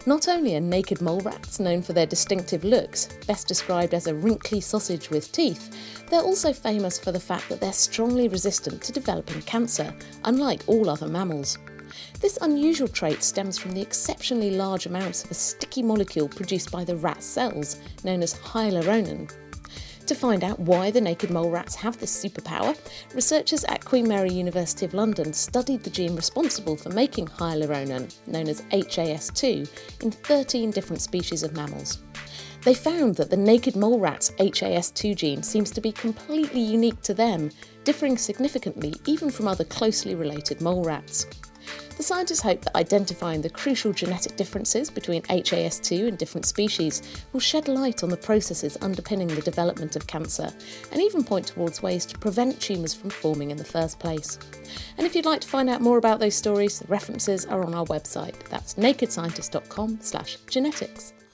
Not only are naked mole rats known for their distinctive looks, best described as a wrinkly sausage with teeth, they're also famous for the fact that they're strongly resistant to developing cancer, unlike all other mammals. This unusual trait stems from the exceptionally large amounts of a sticky molecule produced by the rat's cells, known as hyaluronan. To find out why the naked mole rats have this superpower, researchers at Queen Mary University of London studied the gene responsible for making hyaluronan, known as HAS2, in 13 different species of mammals. They found that the naked mole rat's HAS2 gene seems to be completely unique to them, differing significantly even from other closely related mole rats. The scientists hope that identifying the crucial genetic differences between HAS2 and different species will shed light on the processes underpinning the development of cancer, and even point towards ways to prevent tumours from forming in the first place. And if you'd like to find out more about those stories, the references are on our website. That's nakedscientist.com/genetics.